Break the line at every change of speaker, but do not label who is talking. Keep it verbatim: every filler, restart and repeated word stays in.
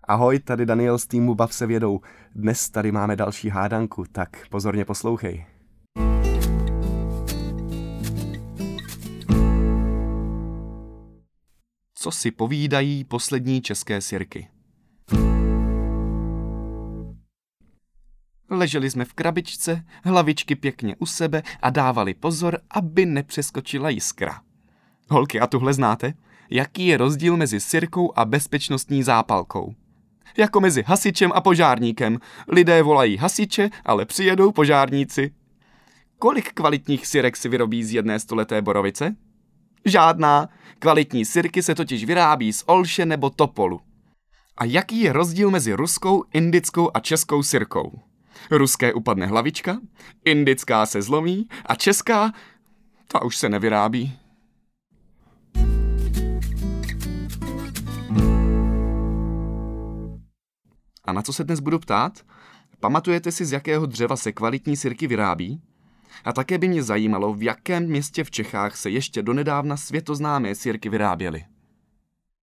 Ahoj, tady Daniel z týmu Bav se vědou. Dnes tady máme další hádanku, tak pozorně poslouchej. Co si povídají poslední české sirky? Leželi jsme v krabičce, hlavičky pěkně u sebe a dávali pozor, aby nepřeskočila jiskra. Holky, a tuhle znáte? Jaký je rozdíl mezi sirkou a bezpečnostní zápalkou? Jako mezi hasičem a požárníkem. Lidé volají hasiče, ale přijedou požárníci. Kolik kvalitních sirek si vyrobí z jedné stoleté borovice? Žádná. Kvalitní sirky se totiž vyrábí z olše nebo topolu. A jaký je rozdíl mezi ruskou, indickou a českou sirkou? Ruské upadne hlavička, indická se zlomí a česká, ta už se nevyrábí. A na co se dnes budu ptát? Pamatujete si, z jakého dřeva se kvalitní sirky vyrábí? A také by mě zajímalo, v jakém městě v Čechách se ještě donedávna světoznámé sirky vyráběly.